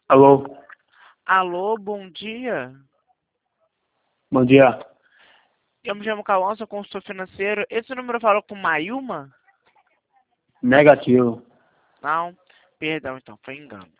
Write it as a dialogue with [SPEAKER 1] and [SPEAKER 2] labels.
[SPEAKER 1] Alô,
[SPEAKER 2] Alô, bom dia.
[SPEAKER 1] bom dia.
[SPEAKER 2] Eu me chamo Cauã, sou consultor financeiro. Esse número falou com Mayuma?
[SPEAKER 1] Negativo.
[SPEAKER 2] Não, perdão, então, foi engano.